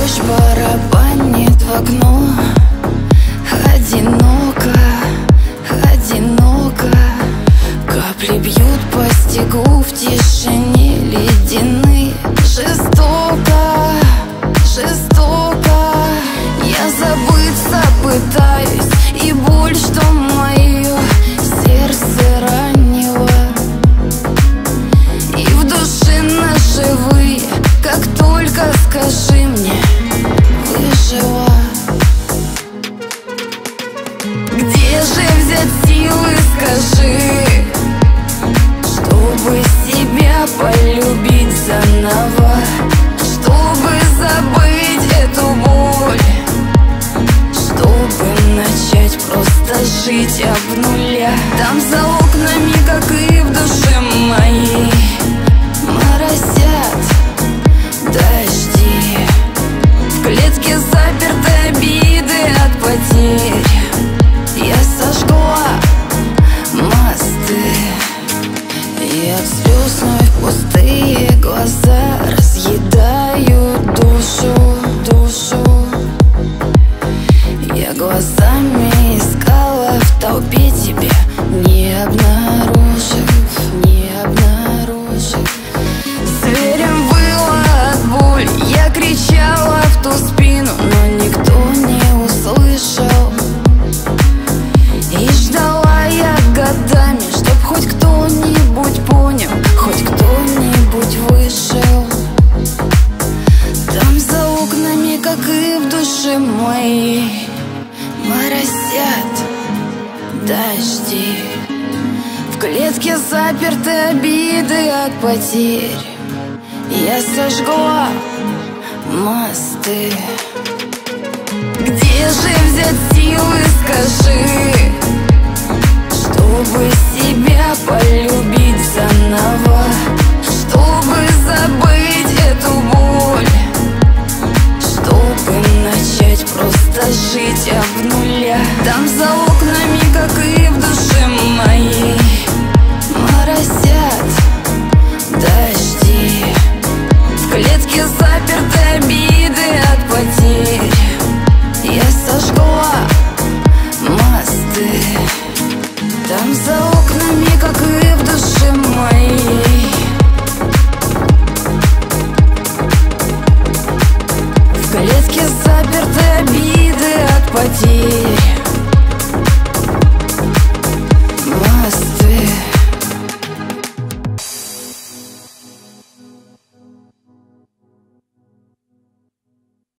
Дождь барабанит в окно. Одиноко, одиноко. Капли бьют по стеклу в тишине ледяной. Жестоко, жестоко. Я забыться пытаюсь, и боль, что мое сердце ранило, и в душе ножевые, как только скажи мне, выжила. Где же взять силы, скажи, чтобы себя полюбить заново, чтобы забыть эту боль, чтобы начать просто жить об нуля. Там за окнами, как и в душе моей, моросят дожди. В клетке заперты обиды от потерь. Я сожгла мосты, и от слез вновь пустые глаза разъедают душу, душу. Я глазами искала в толпе тебя, не обнаружив, не обнаружив. Зверем выла от боли, я кричала в ту спину, но никто не услышал. И ждала я годами, чтоб хоть кто-нибудь понял, хоть кто-нибудь вышел. Там за окнами, как и в душе моей, моросят дожди. В клетке заперты обиды от потерь. Я сожгла мосты. Где же взять силы, скажи, чтобы себя полюбить заново, чтобы забыть эту боль, чтобы начать просто жить об нуля. Там за окнами, как и в душе моей, моросят дожди. В клетке заперты обиды от потерь. Я сожгла мосты. Там за окнами, как и в душе моей, в клетке заперты обиды от потерь.